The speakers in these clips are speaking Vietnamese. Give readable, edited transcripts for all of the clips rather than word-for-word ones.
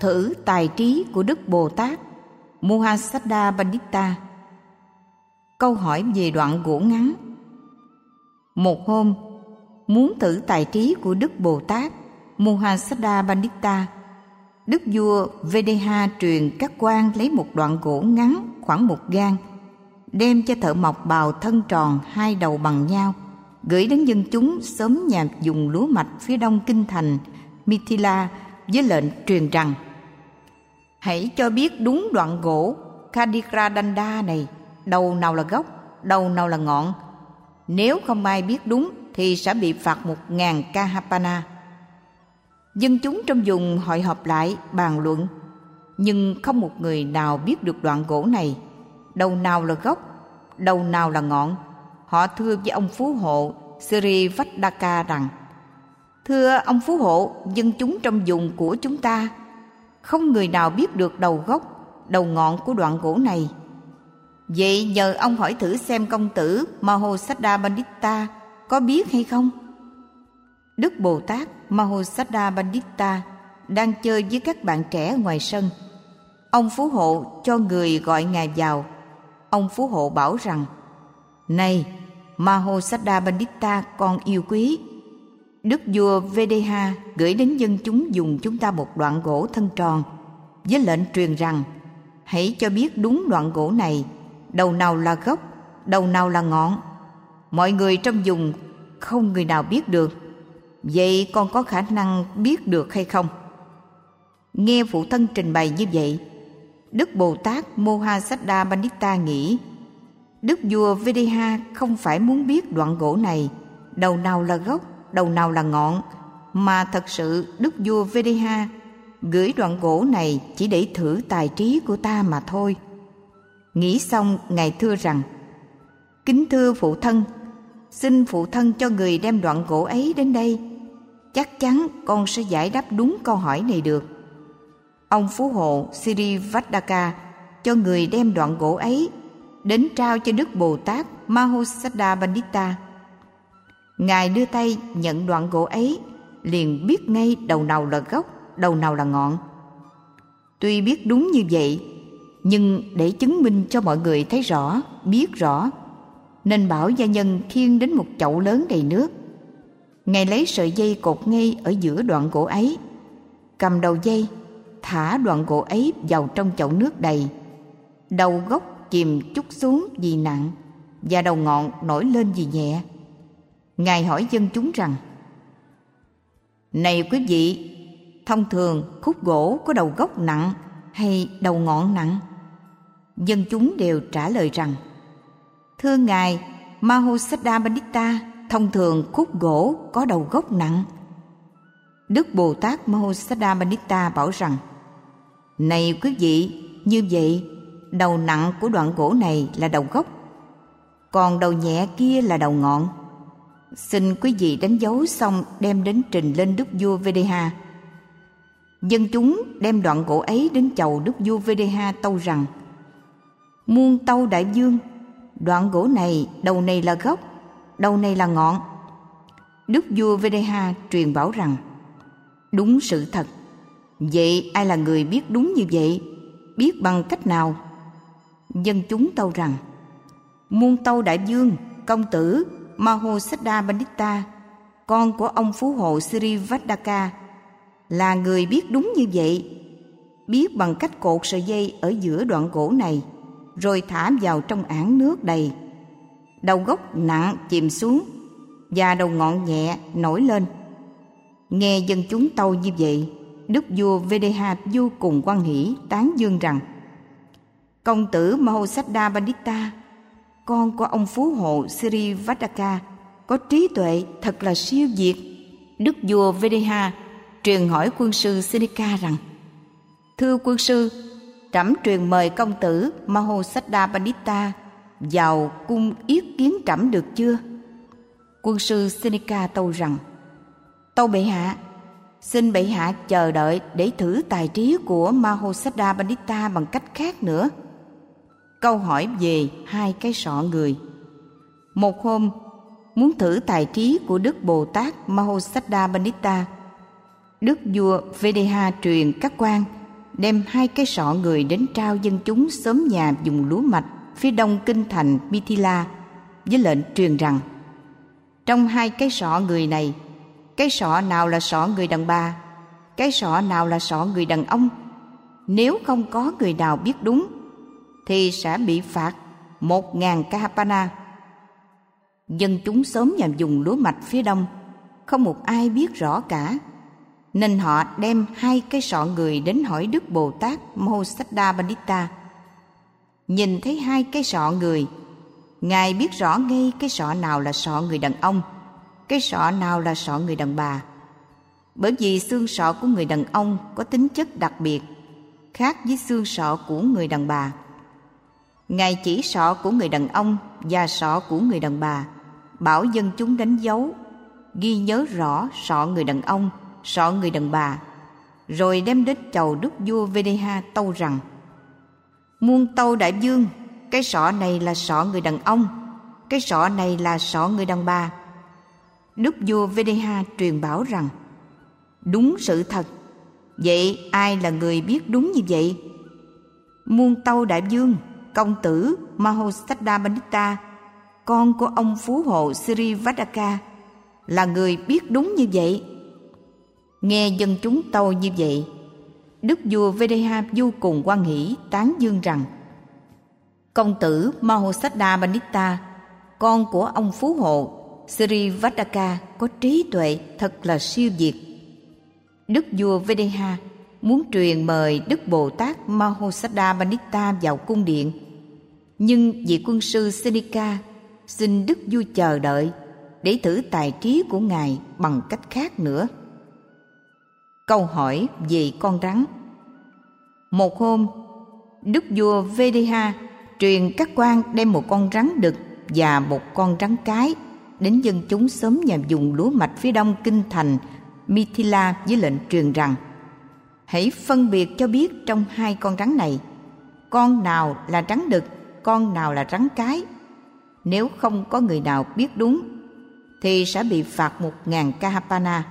thử tài trí của Đức Bồ Tát Mahausaddha Pandita. Câu hỏi về đoạn gỗ ngắn. Một hôm, muốn thử tài trí của Đức Bồ Tát Mahausaddha Pandita, Đức vua Vedeha truyền các quan lấy một đoạn gỗ ngắn khoảng 1 gang, đem cho thợ mộc bào thân tròn 2 đầu bằng nhau, gửi đến dân chúng xóm nhà vùng lúa mạch phía đông kinh thành Mithila với lệnh truyền rằng: hãy cho biết đúng đoạn gỗ Khadikradanda này, đầu nào là gốc, đầu nào là ngọn. Nếu không ai biết đúng thì sẽ bị phạt 1000 kahapana. Dân chúng trong vùng hội họp lại bàn luận, nhưng không một người nào biết được đoạn gỗ này, đầu nào là gốc, đầu nào là ngọn. Họ thưa với ông phú hộ Sri Vaddaka rằng: thưa ông phú hộ, dân chúng trong vùng của chúng ta không người nào biết được đầu gốc, đầu ngọn của đoạn gỗ này. Vậy nhờ ông hỏi thử xem công tử Mahausaddha Pandita có biết hay không? Đức Bồ Tát Mahausaddha Pandita đang chơi với các bạn trẻ ngoài sân. Ông phú hộ cho người gọi ngài vào. Ông phú hộ bảo rằng: này Mahausaddha Pandita con yêu quý, Đức vua Vedeha gửi đến dân chúng dùng chúng ta một đoạn gỗ thân tròn với lệnh truyền rằng: hãy cho biết đúng đoạn gỗ này, đầu nào là gốc, đầu nào là ngọn. Mọi người trong vùng không người nào biết được. Vậy con có khả năng biết được hay không? Nghe phụ thân trình bày như vậy, Đức Bồ Tát Mahausaddha Pandita nghĩ Đức vua Vedeha không phải muốn biết đoạn gỗ này, đầu nào là gốc, đầu nào là ngọn, mà thật sự Đức vua Vedeha gửi đoạn gỗ này chỉ để thử tài trí của ta mà thôi. Nghĩ xong, ngài thưa rằng: kính thưa phụ thân, xin phụ thân cho người đem đoạn gỗ ấy đến đây. Chắc chắn con sẽ giải đáp đúng câu hỏi này được. Ông phú hộ Sri Vaddaka cho người đem đoạn gỗ ấy đến trao cho Đức Bồ Tát Mahausaddha Pandita. Ngài đưa tay nhận đoạn gỗ ấy, liền biết ngay đầu nào là gốc, đầu nào là ngọn. Tuy biết đúng như vậy, nhưng để chứng minh cho mọi người thấy rõ, biết rõ, nên bảo gia nhân khiêng đến một chậu lớn đầy nước. Ngài lấy sợi dây cột ngay ở giữa đoạn gỗ ấy, cầm đầu dây, thả đoạn gỗ ấy vào trong chậu nước đầy. Đầu gốc chìm chút xuống vì nặng, và đầu ngọn nổi lên vì nhẹ. Ngài hỏi dân chúng rằng: này quý vị, thông thường khúc gỗ có đầu gốc nặng hay đầu ngọn nặng? Dân chúng đều trả lời rằng: thưa ngài Mahausaddha Pandita, thông thường khúc gỗ có đầu gốc nặng. Đức Bồ Tát Mahausaddha Pandita bảo rằng: này quý vị, như vậy đầu nặng của đoạn gỗ này là đầu gốc, còn đầu nhẹ kia là đầu ngọn. Xin quý vị đánh dấu xong đem đến trình lên Đức vua Vedeha. Dân chúng đem đoạn gỗ ấy đến chầu Đức vua Vedeha tâu rằng: muôn tâu đại vương, đoạn gỗ này đầu này là gốc, đầu này là ngọn. Đức vua Vedeha truyền bảo rằng: đúng sự thật. Vậy ai là người biết đúng như vậy? Biết bằng cách nào? Dân chúng tâu rằng: muôn tâu đại vương, công tử Mahausaddha Pandita, con của ông phú hộ Sri Vaddaka, là người biết đúng như vậy. Biết bằng cách cột sợi dây ở giữa đoạn gỗ này, rồi thả vào trong ảng nước đầy. Đầu gốc nặng chìm xuống, và đầu ngọn nhẹ nổi lên. Nghe dân chúng tâu như vậy, Đức vua Vedeha vô cùng hoan hỷ, tán dương rằng: công tử Mahausaddha Pandita, con của ông phú hộ Sri Vaddaka, có trí tuệ thật là siêu việt. Đức vua Vedeha truyền hỏi quân sư Senika rằng: thưa quân sư, trẫm truyền mời công tử Mahausaddha Pandita vào cung yết kiến trẫm được chưa? Quân sư Senika tâu rằng: tâu bệ hạ, xin bệ hạ chờ đợi để thử tài trí của Mahausaddha Pandita bằng cách khác nữa. Câu hỏi về 2 cái sọ người. Một hôm, muốn thử tài trí của Đức Bồ Tát Mahausaddha Pandita, Đức vua Vedeha truyền các quan đem 2 cái sọ người đến trao dân chúng xóm nhà vùng lúa mạch phía đông kinh thành Mithila với lệnh truyền rằng: trong 2 cái sọ người này, cái sọ nào là sọ người đàn bà, cái sọ nào là sọ người đàn ông, nếu không có người nào biết đúng thì sẽ bị phạt 1.000 kahapana. Dân chúng xóm nhà vùng lúa mạch phía đông không một ai biết rõ cả, nên họ đem 2 cái sọ người đến hỏi Đức Bồ Tát Mahasaddha Bandita. Nhìn thấy 2 cái sọ người, Ngài biết rõ ngay cái sọ nào là sọ người đàn ông, cái sọ nào là sọ người đàn bà. Bởi vì xương sọ của người đàn ông có tính chất đặc biệt, khác với xương sọ của người đàn bà. Ngài chỉ sọ của người đàn ông và sọ của người đàn bà, bảo dân chúng đánh dấu, ghi nhớ rõ sọ người đàn ông, sọ người đàn bà, rồi đem đến chầu đức vua Vedeha tâu rằng: muôn tâu đại vương, cái sọ này là sọ người đàn ông, cái sọ này là sọ người đàn bà. Đức vua Vedeha truyền bảo rằng: đúng sự thật. Vậy ai là người biết đúng như vậy? Muôn tâu đại vương, công tử Mahasaddha Bandita, con của ông phú hộ Sri Vadaka, là người biết đúng như vậy. Nghe dân chúng tâu như vậy, Đức vua Vedeha vô cùng hoan hỷ, tán dương rằng: công tử Mahasaddha Bandita, con của ông phú hộ Sri Vadaka, có trí tuệ thật là siêu việt. Đức vua Vedeha muốn truyền mời Đức Bồ Tát Mahasaddha Bandita vào cung điện, nhưng vị quân sư Senika xin Đức vua chờ đợi để thử tài trí của Ngài bằng cách khác nữa. Câu hỏi về con rắn. Một hôm, Đức vua Vedeha truyền các quan đem một con rắn đực và một con rắn cái đến dân chúng xóm nhà vùng lúa mạch phía đông kinh thành Mithila với lệnh truyền rằng: hãy phân biệt cho biết trong 2 con rắn này, con nào là rắn đực, con nào là rắn cái. Nếu không có người nào biết đúng thì sẽ bị phạt 1.000 kahapana.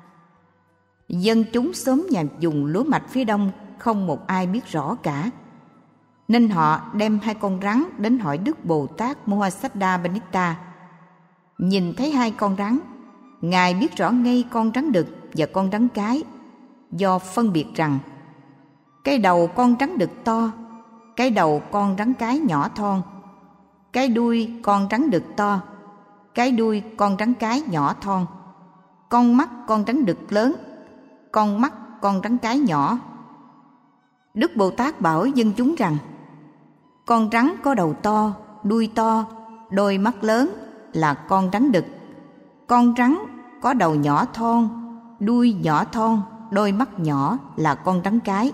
Dân chúng xóm nhà vùng lúa mạch phía đông không một ai biết rõ cả, nên họ đem 2 con rắn đến hỏi Đức Bồ Tát Mahasaddha Bandita. Nhìn thấy 2 con rắn, Ngài biết rõ ngay con rắn đực và con rắn cái, do phân biệt rằng cái đầu con rắn đực to, cái đầu con rắn cái nhỏ thon, cái đuôi con rắn đực to, cái đuôi con rắn cái nhỏ thon, con mắt con rắn đực lớn, con mắt con rắn cái nhỏ. Đức Bồ Tát bảo dân chúng rằng: con rắn có đầu to, đuôi to, đôi mắt lớn là con rắn đực. Con rắn có đầu nhỏ thon, đuôi nhỏ thon, đôi mắt nhỏ là con rắn cái.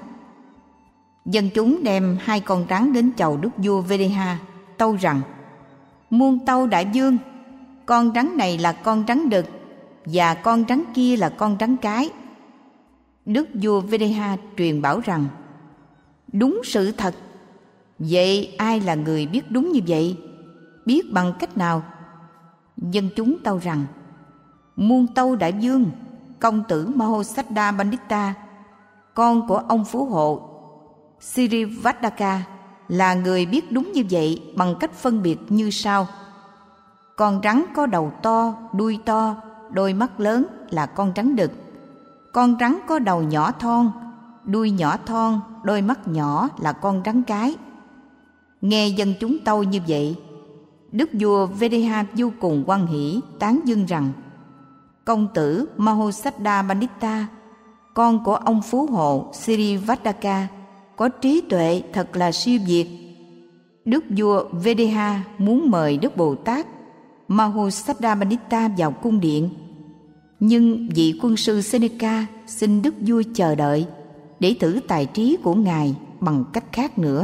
Dân chúng đem 2 con rắn đến chầu Đức vua Vedeha, tâu rằng: muôn tâu đại vương, con rắn này là con rắn đực và con rắn kia là con rắn cái. Đức vua Vedeha truyền bảo rằng: đúng sự thật. Vậy ai là người biết đúng như vậy? Biết bằng cách nào? Dân chúng tâu rằng: muôn tâu đại vương, công tử Mahasaddha Bandita, con của ông phú hộ Sri Vadaka, là người biết đúng như vậy bằng cách phân biệt như sau: con rắn có đầu to, đuôi to, đôi mắt lớn là con rắn đực. Con rắn có đầu nhỏ thon, đuôi nhỏ thon, đôi mắt nhỏ là con rắn cái. Nghe dân chúng tâu như vậy, Đức vua Vedeha vô cùng hoan hỷ, tán dương rằng: công tử Mahasaddha Bandita, con của ông phú hộ Sri Vadaka, có trí tuệ thật là siêu việt. Đức vua Vedeha muốn mời Đức Bồ Tát Mahasaddha Bandita vào cung điện, nhưng vị quân sư Seneca xin Đức vua chờ đợi để thử tài trí của Ngài bằng cách khác nữa.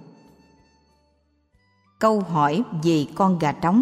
Câu hỏi về con gà trống.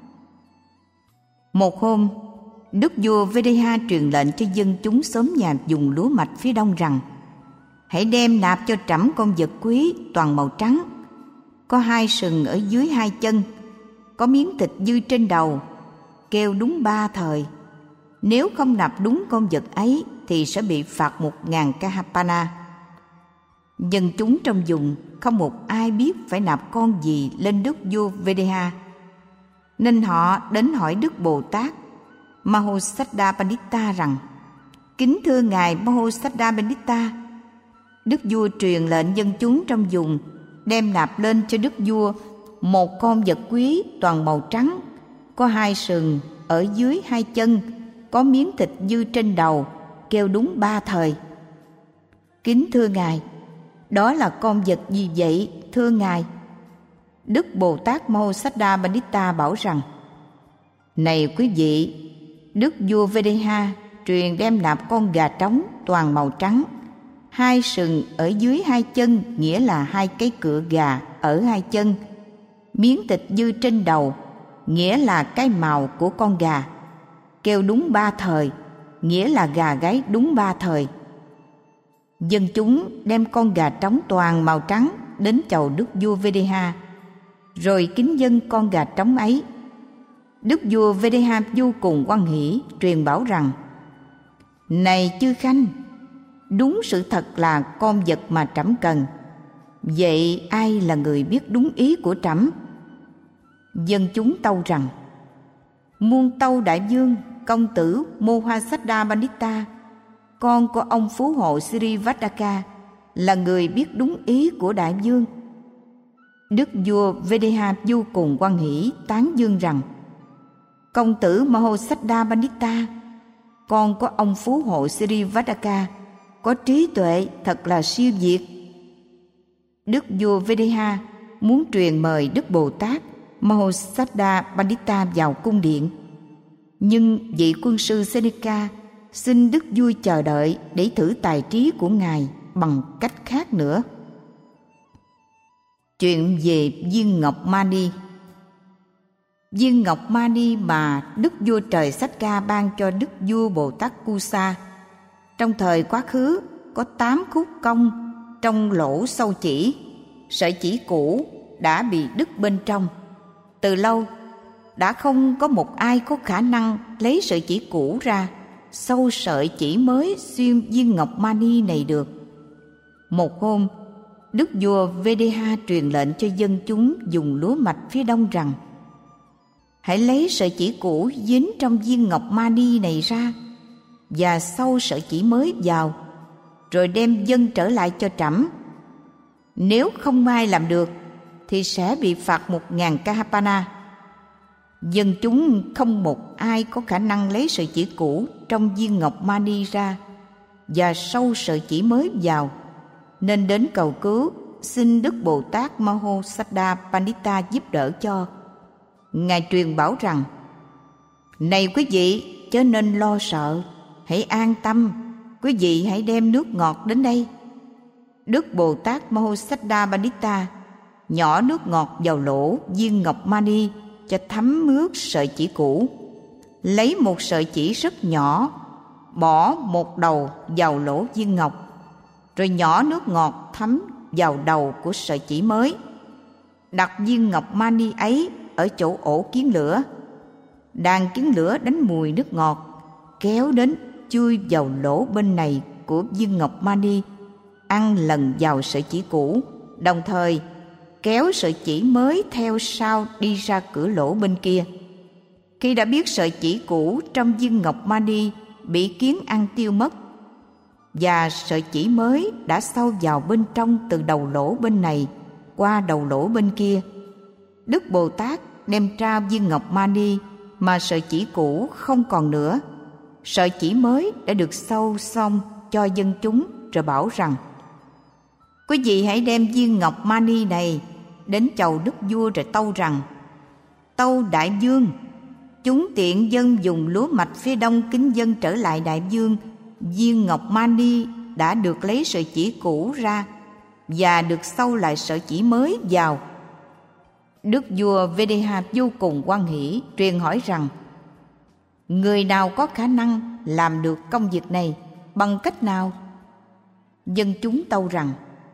Một hôm, Đức vua Vedeha truyền lệnh cho dân chúng xóm nhà vùng lúa mạch phía đông rằng: hãy đem nạp cho trẫm con vật quý toàn màu trắng, có 2 sừng ở dưới 2 chân, có miếng thịt dư trên đầu, kêu đúng 3 thời. Nếu không nạp đúng con vật ấy thì sẽ bị phạt 1.000 kahapana. Dân chúng trong vùng không một ai biết phải nạp con gì lên đức vua Videha, nên họ đến hỏi Đức Bồ Tát Mahosaddha Pandita rằng: kính thưa ngài Mahosaddha Pandita, đức vua truyền lệnh dân chúng trong vùng đem nạp lên cho đức vua một con vật quý toàn màu trắng, có 2 sừng ở dưới 2 chân, có miếng thịt dư trên đầu, kêu đúng 3 thời. Kính thưa ngài, đó là con vật gì vậy, thưa ngài? Đức Bồ Tát Mahosaddha Pandita bảo rằng: này quý vị, đức vua Videha truyền đem nạp con gà trống toàn màu trắng, 2 sừng ở dưới 2 chân, nghĩa là 2 cái cựa gà ở 2 chân, miếng thịt dư trên đầu, nghĩa là cái màu của con gà, kêu đúng 3 thời, nghĩa là gà gáy đúng 3 thời. Dân chúng đem con gà trống toàn màu trắng đến chầu đức vua Videha, rồi kính dâng con gà trống ấy. Đức vua Videha vô cùng hoan hỷ, truyền bảo rằng: này chư khanh, đúng sự thật là con vật mà trẫm cần. Vậy ai là người biết đúng ý của trẫm? Dân chúng tâu rằng: muôn tâu đại vương, công tử Mahosaddha Pandita, con của ông phú hộ Srivadaka, là người biết đúng ý của đại vương. Đức vua Videha vô cùng hoan hỷ, tán dương rằng: công tử Mahosaddha Pandita, con của ông phú hộ Srivadaka, có trí tuệ thật là siêu việt. Đức vua Videha muốn truyền mời Đức Bồ Tát Mahosaddha Pandita vào cung điện, nhưng vị quân sư Seneca xin đức vua chờ đợi để thử tài trí của ngài bằng cách khác nữa. Chuyện về viên ngọc mani. Viên ngọc mani mà đức vua trời Sakka ban cho đức vua Bồ Tát Kusa trong thời quá khứ có 8 khúc cong trong lỗ sâu chỉ, sợi chỉ cũ đã bị đứt bên trong. Từ lâu đã không có một ai có khả năng lấy sợi chỉ cũ ra sâu sợi chỉ mới xuyên viên ngọc mani này được. Một hôm, đức vua Videha truyền lệnh cho dân chúng dùng lúa mạch phía đông rằng: hãy lấy sợi chỉ cũ dính trong viên ngọc mani này ra và sâu sợi chỉ mới vào, rồi đem dâng trở lại cho trẫm. Nếu không ai làm được thì sẽ bị phạt 1000 kahapana. Dân chúng không một ai có khả năng lấy sợi chỉ cũ trong viên ngọc mani ra và sâu sợi chỉ mới vào, nên đến cầu cứu, xin Đức Bồ Tát Mahosaddha Pandita giúp đỡ cho. Ngài truyền bảo rằng: này quý vị, chớ nên lo sợ, hãy an tâm, quý vị hãy đem nước ngọt đến đây. Đức Bồ Tát Mahosaddha Pandita nhỏ nước ngọt vào lỗ viên ngọc mani cho thấm mướt sợi chỉ cũ. Lấy một sợi chỉ rất nhỏ, bỏ một đầu vào lỗ viên ngọc, rồi nhỏ nước ngọt thấm vào đầu của sợi chỉ mới. Đặt viên ngọc mani ấy ở chỗ ổ kiến lửa. Đàn kiến lửa đánh mùi nước ngọt, kéo đến chui vào lỗ bên này của viên ngọc mani, ăn lần vào sợi chỉ cũ, đồng thời kéo sợi chỉ mới theo sau đi ra cửa lỗ bên kia. Khi đã biết sợi chỉ cũ trong viên ngọc mani bị kiến ăn tiêu mất, và sợi chỉ mới đã sâu vào bên trong từ đầu lỗ bên này qua đầu lỗ bên kia, Đức Bồ Tát đem trao viên ngọc mani mà sợi chỉ cũ không còn nữa. Sợi chỉ mới đã được sâu xong cho dân chúng, rồi bảo rằng: quý vị hãy đem viên ngọc mani này đến chầu đức vua, rồi tâu rằng: tâu đại vương, chúng tiện dân dùng lúa mạch phía đông kính dân trở lại đại vương viên ngọc mani đã được lấy sợi chỉ cũ ra và được sâu lại sợi chỉ mới vào. Đức vua Videha vô cùng hoan hỷ, truyền hỏi rằng: người nào có khả năng làm được công việc này, bằng cách nào? Dân chúng tâu rằng: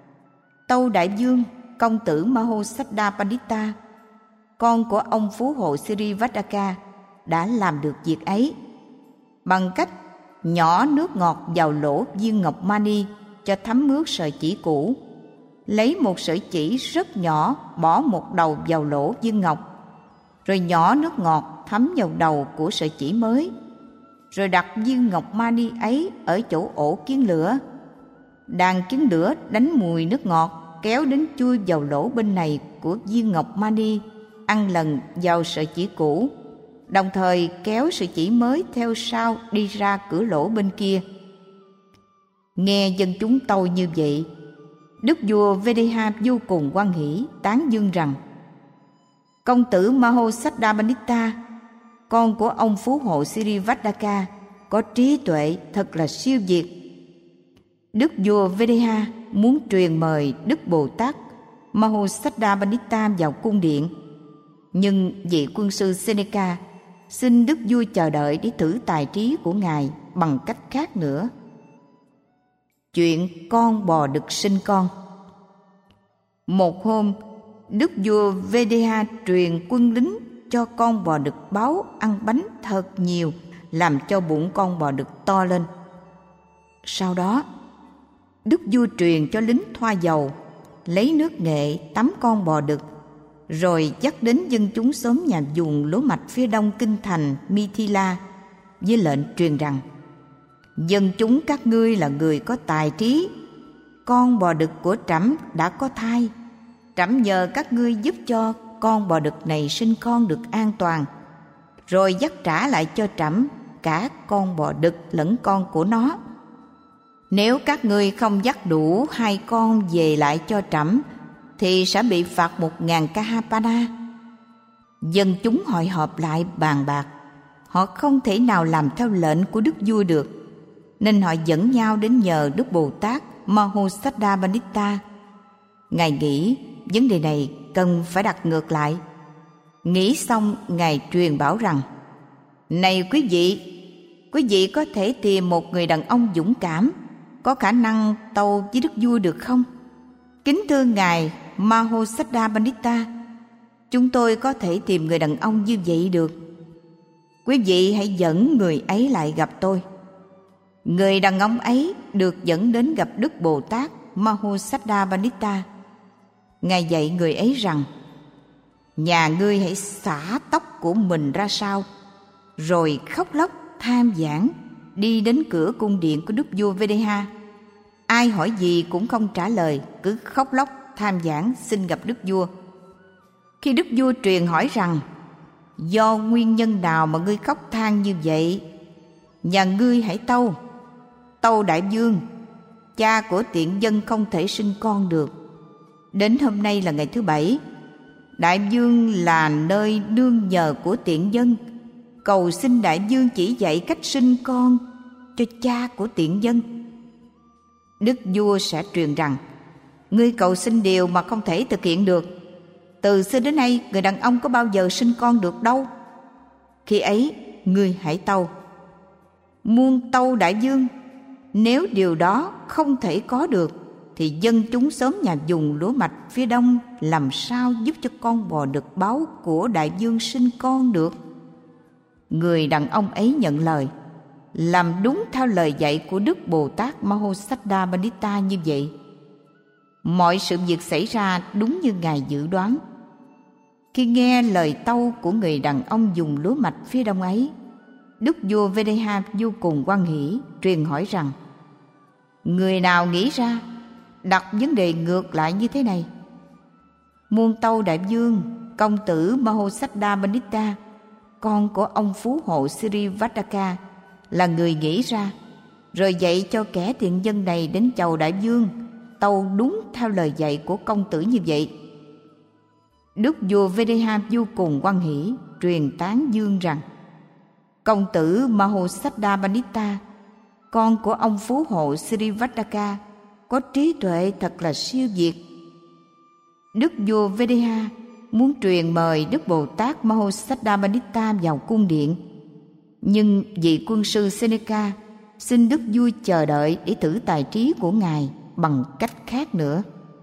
tâu đại vương, công tử Mahosaddha Pandita, con của ông phú hộ Srivadaka, đã làm được việc ấy bằng cách nhỏ nước ngọt vào lỗ viên ngọc mani cho thấm mướt sợi chỉ cũ, lấy một sợi chỉ rất nhỏ bỏ một đầu vào lỗ viên ngọc, rồi nhỏ nước ngọt thấm vào đầu của sợi chỉ mới, rồi đặt viên ngọc mani ấy ở chỗ ổ kiến lửa. Đàn kiến lửa đánh mùi nước ngọt kéo đến chui vào lỗ bên này của viên ngọc mani, ăn lần vào sợi chỉ cũ, đồng thời kéo sợi chỉ mới theo sau đi ra cửa lỗ bên kia. Nghe dân chúng tâu như vậy, đức vua Vedeha vô cùng hoan hỷ, tán dương rằng: công tử Mahosaddamanitta, con của ông phú hộ Srivadaka, có trí tuệ thật là siêu việt. Đức vua Vedeha muốn truyền mời Đức Bồ Tát Mahosaddamanitta vào cung điện, nhưng vị quân sư Seneca xin đức vua chờ đợi để thử tài trí của ngài bằng cách khác nữa. Chuyện con bò đực sinh con. Một hôm, đức vua Vedeha truyền quân lính cho con bò đực báo ăn bánh thật nhiều, làm cho bụng con bò đực to lên. Sau đó, đức vua truyền cho lính thoa dầu, lấy nước nghệ tắm con bò đực, rồi dắt đến dân chúng xóm nhà vùng lúa mạch phía đông kinh thành Mithila với lệnh truyền rằng: dân chúng các ngươi là người có tài trí, con bò đực của trẫm đã có thai, trẫm nhờ các ngươi giúp cho con bò đực này sinh con được an toàn, rồi dắt trả lại cho trẫm cả con bò đực lẫn con của nó. Nếu các ngươi không dắt đủ 2 con về lại cho trẫm thì sẽ bị phạt 1000 kahapana. Dân chúng hội họp lại bàn bạc, họ không thể nào làm theo lệnh của đức vua được, nên họ dẫn nhau đến nhờ Đức Bồ Tát Mahosaddamanitta. Ngài nghĩ vấn đề này cần phải đặt ngược lại. Nghĩ xong, Ngài truyền bảo rằng: này quý vị có thể tìm một người đàn ông dũng cảm, có khả năng tâu với đức vua được không? Kính thưa Ngài Mahosaddamanitta, chúng tôi có thể tìm người đàn ông như vậy được. Quý vị hãy dẫn người ấy lại gặp tôi. Người đàn ông ấy được dẫn đến gặp Đức Bồ Tát Mahosaddamanitta. Ngài dạy người ấy rằng: nhà ngươi hãy xõa tóc của mình ra sau, rồi khóc lóc tham giảng đi đến cửa cung điện của đức vua Vedeha. Ai hỏi gì cũng không trả lời, cứ khóc lóc tham giảng xin gặp đức vua. Khi đức vua truyền hỏi rằng: do nguyên nhân nào mà ngươi khóc than như vậy? Nhà ngươi hãy tâu đại vương, cha của tiện dân không thể sinh con được. Đến hôm nay là ngày thứ 7. Đại vương là nơi nương nhờ của tiện dân, cầu xin đại vương chỉ dạy cách sinh con cho cha của tiện dân. Đức vua sẽ truyền rằng: ngươi cầu xin điều mà không thể thực hiện được. Từ xưa đến nay người đàn ông có bao giờ sinh con được đâu. Khi ấy ngươi hãy tâu. Muôn tâu đại vương, nếu điều đó không thể có được thì dân chúng xóm nhà vùng lúa mạch phía đông làm sao giúp cho con bò đực báo của đại vương sinh con được? Người đàn ông ấy nhận lời, làm đúng theo lời dạy của Đức Bồ Tát Mahosaddamanitta như vậy. Mọi sự việc xảy ra đúng như Ngài dự đoán. Khi nghe lời tâu của người đàn ông dùng lúa mạch phía đông ấy, Đức vua Vedeha vô cùng hoan hỷ, truyền hỏi rằng: người nào nghĩ ra đặt vấn đề ngược lại như thế này? Muôn tâu đại vương, công tử Mahosaddamanitta, con của ông phú hộ Srivadaka, là người nghĩ ra, rồi dạy cho kẻ tiện dân này đến chầu đại vương, tâu đúng theo lời dạy của công tử như vậy. Đức vua Vedeha vô cùng hoan hỷ, truyền tán dương rằng: công tử Mahosaddamanitta, con của ông phú hộ Srivadaka, có trí tuệ thật là siêu việt. Đức vua Vedeha muốn truyền mời Đức Bồ Tát Mahosaddamanitta vào cung điện, nhưng vị quân sư Seneca xin đức vua chờ đợi để thử tài trí của ngài bằng cách khác nữa.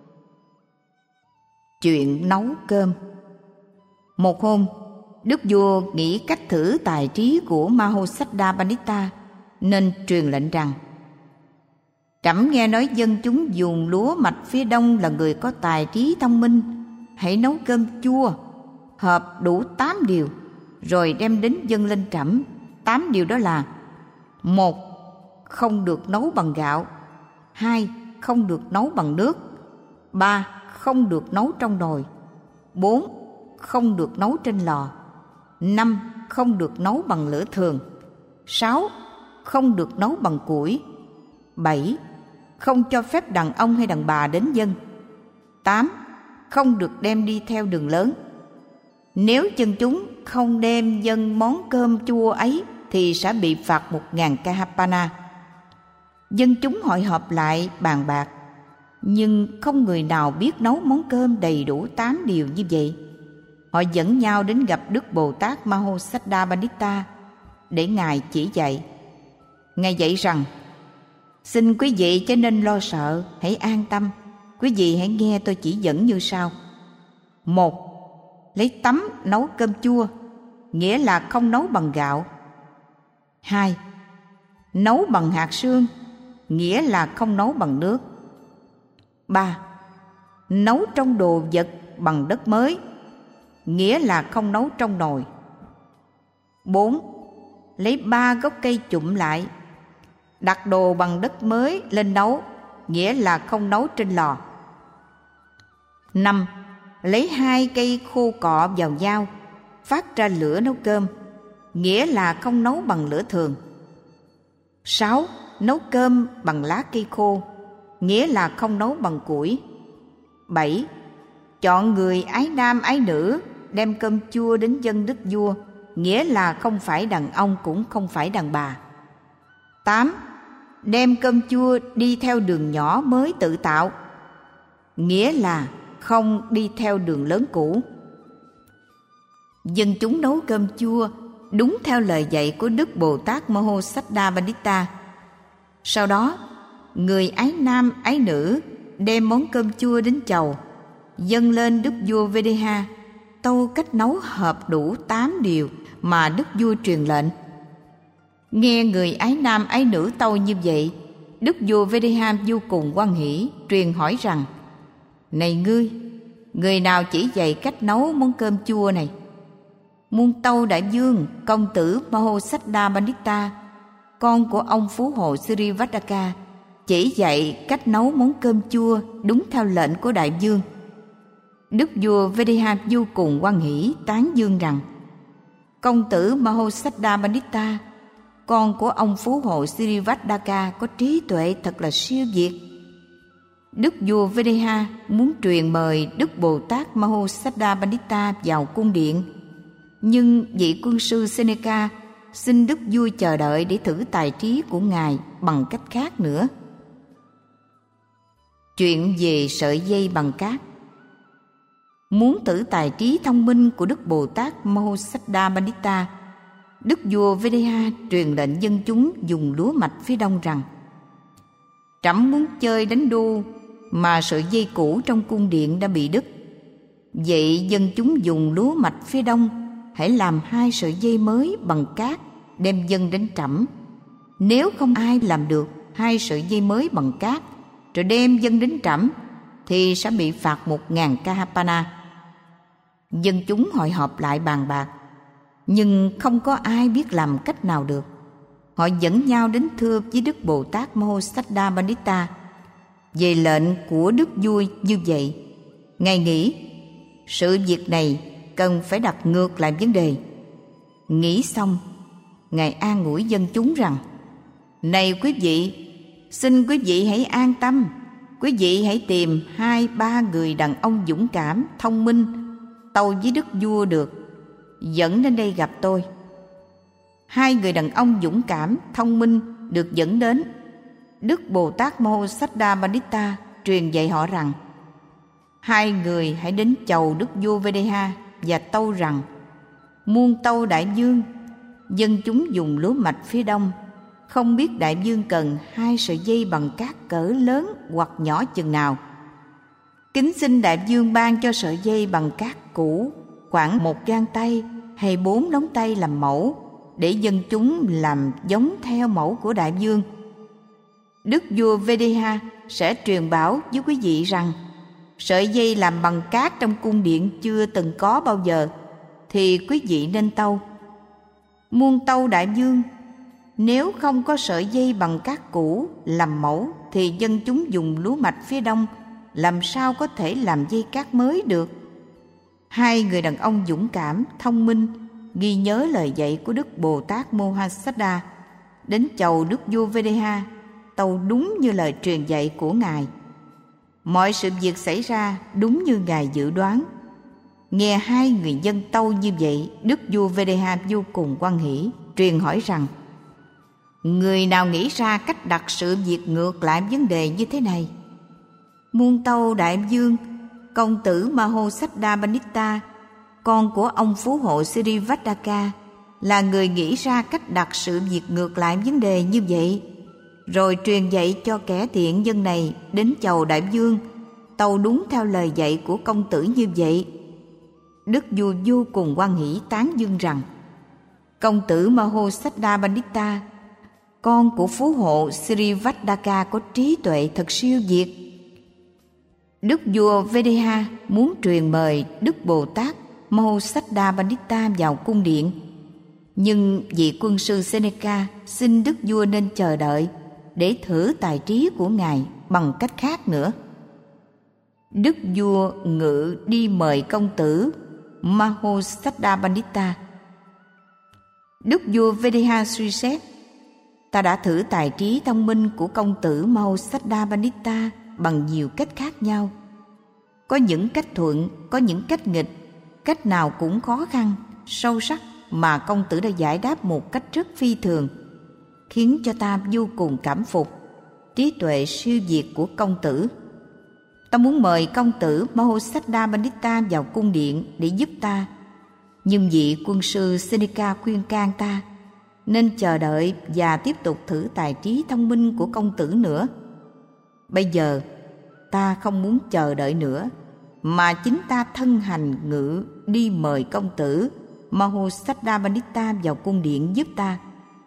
Chuyện nấu cơm. Một hôm, đức vua nghĩ cách thử tài trí của Mahosaddamanitta nên truyền lệnh rằng: Trẫm nghe nói dân chúng vùng lúa mạch phía đông là người có tài trí thông minh. Hãy nấu cơm chua, hợp đủ 8 điều, rồi đem đến dâng lên trẫm. 8 điều đó là: 1. Không được nấu bằng gạo. 2. Không được nấu bằng nước. 3. Không được nấu trong nồi. 4. Không được nấu trên lò. 5. Không được nấu bằng lửa thường. 6. Không được nấu bằng củi. 7. Không cho phép đàn ông hay đàn bà đến dâng. 8. Không được đem đi theo đường lớn. Nếu dân chúng không đem dâng món cơm chua ấy thì sẽ bị phạt 1.000 kahapana. Dân chúng hội họp lại bàn bạc, nhưng không người nào biết nấu món cơm đầy đủ 8 điều như vậy. Họ dẫn nhau đến gặp Đức Bồ Tát Mahosaddha Pandita để Ngài chỉ dạy. Ngài dạy rằng: xin quý vị chớ nên lo sợ, hãy an tâm. Quý vị hãy nghe tôi chỉ dẫn như sau. 1. Lấy tấm nấu cơm chua, nghĩa là không nấu bằng gạo. 2. Nấu bằng hạt sương, nghĩa là không nấu bằng nước. 3. Nấu trong đồ vật bằng đất mới, nghĩa là không nấu trong nồi. 4. Lấy 3 gốc cây chụm lại, đặt đồ bằng đất mới lên nấu, nghĩa là không nấu trên lò. 5. Lấy 2 cây khô cọ vào nhau, phát ra lửa nấu cơm, nghĩa là không nấu bằng lửa thường. 6. Nấu cơm bằng lá cây khô, nghĩa là không nấu bằng củi. 7. Chọn người ái nam ái nữ đem cơm chua đến dâng đức vua, nghĩa là không phải đàn ông cũng không phải đàn bà. 8. Đem cơm chua đi theo đường nhỏ mới tự tạo, nghĩa là không đi theo đường lớn cũ. Dân chúng nấu cơm chua đúng theo lời dạy của Đức Bồ Tát Mahosaddha Pandita. Sau đó, người ái nam ái nữ đem món cơm chua đến chầu, dâng lên Đức vua Vedeha, tâu cách nấu hợp đủ 8 điều mà Đức vua truyền lệnh. Nghe người ái nam ái nữ tâu như vậy, Đức vua Vedeha vô cùng hoan hỷ, truyền hỏi rằng: này ngươi, người nào chỉ dạy cách nấu món cơm chua này? Muôn tâu đại vương công tử Mahosaddha Pandita, con của ông phú hộ Srivadaka, chỉ dạy cách nấu món cơm chua đúng theo lệnh của đại vương. Đức vua Vedeha vô cùng hoan hỷ, tán dương rằng: công tử Mahosaddha Pandita, con của ông phú hộ Srivadaka, có trí tuệ thật là siêu việt. Đức vua Vedeha muốn truyền mời Đức Bồ Tát Mahosaddha Pandita vào cung điện, nhưng vị quân sư Seneca xin Đức vua chờ đợi để thử tài trí của Ngài bằng cách khác nữa. Chuyện về sợi dây bằng cát. Muốn thử tài trí thông minh của Đức Bồ Tát Mahosaddha Pandita, Đức vua Vedeha truyền lệnh dân chúng dùng lúa mạch phía đông rằng: trẫm muốn chơi đánh đu mà sợi dây cũ trong cung điện đã bị đứt. Vậy dân chúng dùng lúa mạch phía đông hãy làm 2 sợi dây mới bằng cát đem dâng đến trẫm. Nếu không ai làm được 2 sợi dây mới bằng cát rồi đem dâng đến trẫm thì sẽ bị phạt 1.000 kahapana. Dân chúng hội họp lại bàn bạc, nhưng không có ai biết làm cách nào được. Họ dẫn nhau đến thưa với Đức Bồ Tát Mahosaddha Pandita về lệnh của Đức vua như vậy. Ngài nghĩ sự việc này cần phải đặt ngược lại vấn đề. Nghĩ xong, Ngài an ủi dân chúng rằng: này quý vị, xin quý vị hãy an tâm. Quý vị hãy tìm 2-3 người đàn ông dũng cảm, thông minh, tâu với Đức vua được, dẫn đến đây gặp tôi. 2 người đàn ông dũng cảm, thông minh được dẫn đến. Đức Bồ Tát Mahosaddha Pandita truyền dạy họ rằng: 2 người hãy đến chầu Đức vua Vedeha và tâu rằng: muôn tâu đại vương, dân chúng dùng lúa mạch phía đông, không biết đại vương cần 2 sợi dây bằng cát cỡ lớn hoặc nhỏ chừng nào. Kính xin đại vương ban cho sợi dây bằng cát cũ khoảng 1 gang tay hay 4 ngón tay làm mẫu, để dân chúng làm giống theo mẫu của đại vương. Đức vua Vedeha sẽ truyền bảo với quý vị rằng sợi dây làm bằng cát trong cung điện chưa từng có bao giờ, thì quý vị nên tâu. Muôn tâu đại vương, nếu không có sợi dây bằng cát cũ làm mẫu, thì dân chúng dùng lúa mạch phía đông làm sao có thể làm dây cát mới được? Hai người đàn ông dũng cảm, thông minh, ghi nhớ lời dạy của Đức Bồ Tát Mohassada, đến chầu Đức vua Vedeha, tâu đúng như lời truyền dạy của Ngài. Mọi sự việc xảy ra đúng như Ngài dự đoán. Nghe hai người dân tâu như vậy, Đức vua Vedeha vô cùng hoan hỷ, truyền hỏi rằng: người nào nghĩ ra cách đặt sự việc ngược lại vấn đề như thế này? Muôn tâu đại vương, công tử Mahosaddha Pandita, con của ông phú hộ Srivastaka, là người nghĩ ra cách đặt sự việc ngược lại vấn đề như vậy, rồi truyền dạy cho kẻ thiện dân này đến chầu đại vương, tâu đúng theo lời dạy của công tử như vậy. Đức vua vô cùng hoan hỷ tán dương rằng: công tử Mahosaddha Pandita, con của phú hộ Srivastaka, có trí tuệ thật siêu việt. Đức vua Vedeha muốn truyền mời Đức Bồ Tát Mahosaddha Pandita vào cung điện, nhưng vị quân sư Seneca xin Đức vua nên chờ đợi để thử tài trí của Ngài bằng cách khác nữa. Đức vua ngự đi mời công tử Mahosaddha Pandita. Đức vua Vedeha suy xét: ta đã thử tài trí thông minh của công tử Mahosaddha Pandita bằng nhiều cách khác nhau. Có những cách thuận, có những cách nghịch, cách nào cũng khó khăn, sâu sắc mà công tử đã giải đáp một cách rất phi thường, khiến cho ta vô cùng cảm phục trí tuệ siêu việt của công tử. Ta muốn mời công tử Mahosaddha Pandita vào cung điện để giúp ta, nhưng vị quân sư Seneca khuyên can ta nên chờ đợi và tiếp tục thử tài trí thông minh của công tử nữa. Bây giờ ta không muốn chờ đợi nữa, mà chính ta thân hành ngự đi mời công tử Mahosaddha Pandita vào cung điện giúp ta.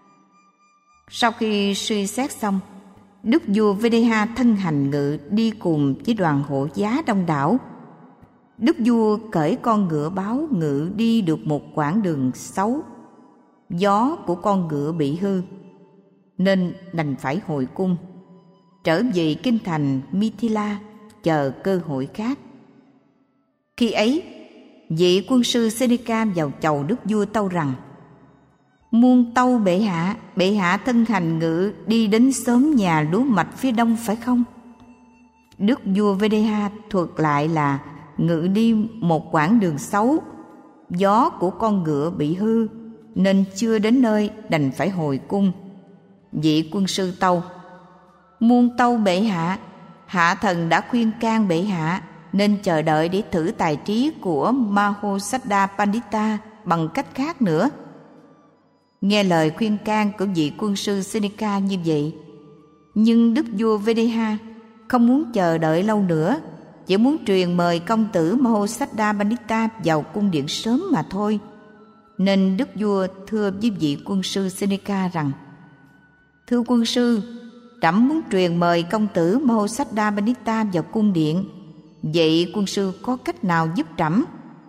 Sau khi suy xét xong, Đức vua Vedeha thân hành ngự đi cùng với đoàn hộ giá đông đảo. Đức vua cởi con ngựa báo ngự đi được một quãng đường xấu. Gió của con ngựa bị hư, nên đành phải hồi cung, trở về kinh thành Mithila chờ cơ hội khác. Khi ấy, vị quân sư Seneca vào chầu đức vua tâu rằng: muôn tâu bệ hạ thân hành ngự đi đến xóm nhà lúa mạch phía đông phải không? Đức vua Vedeha thuật lại là ngự đi một quãng đường xấu, gió của con ngựa bị hư nên chưa đến nơi, đành phải hồi cung. Vị quân sư tâu: muôn tâu bệ hạ, hạ thần đã khuyên can bệ hạ nên chờ đợi để thử tài trí của Mahosaddha Pandita bằng cách khác nữa. Nghe lời khuyên can của vị quân sư Seneca như vậy, nhưng đức vua Vedeha không muốn chờ đợi lâu nữa, chỉ muốn truyền mời công tử Mahosaddha Pandita vào cung điện sớm mà thôi. Nên đức vua thưa với vị quân sư Seneca rằng: thưa quân sư, trẫm muốn truyền mời công tử Mahosaddha Pandita vào cung điện, vậy quân sư có cách nào giúp trẫm?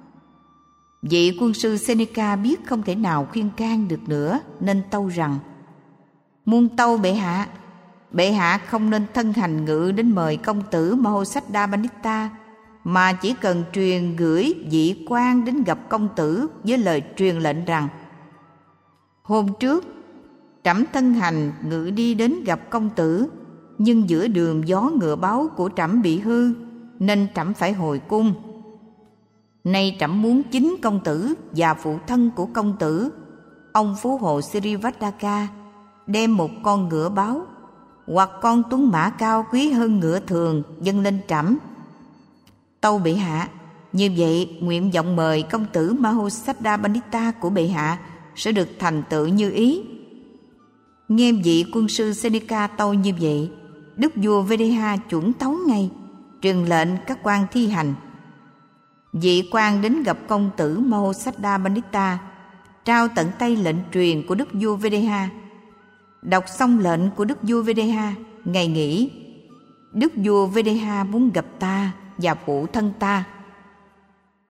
Vị quân sư Seneca biết không thể nào khuyên can được nữa, nên tâu rằng: muôn tâu bệ hạ không nên thân hành ngự đến mời công tử Mahosaddha Pandita, mà chỉ cần truyền gửi vị quan đến gặp công tử với lời truyền lệnh rằng: hôm trước trẫm thân hành ngự đi đến gặp công tử, nhưng giữa đường gió ngựa báo của trẫm bị hư nên trẫm phải hồi cung. Nay trẫm muốn chính công tử và phụ thân của công tử, ông phú hộ Srivastaka, đem một con ngựa báo hoặc con tuấn mã cao quý hơn ngựa thường dâng lên trẫm. Tâu bệ hạ, như vậy nguyện vọng mời công tử Mahosaddha Pandita của bệ hạ sẽ được thành tựu như ý. Nghe vị quân sư Seneca tâu như vậy, đức vua Vedeha chuẩn tấu ngay, truyền lệnh các quan thi hành. Vị quan đến gặp công tử Mahosaddha Pandita, trao tận tay lệnh truyền của đức vua Vedeha. Đọc xong lệnh của đức vua Videha, Ngài nghĩ: Đức vua Videha muốn gặp ta và phụ thân ta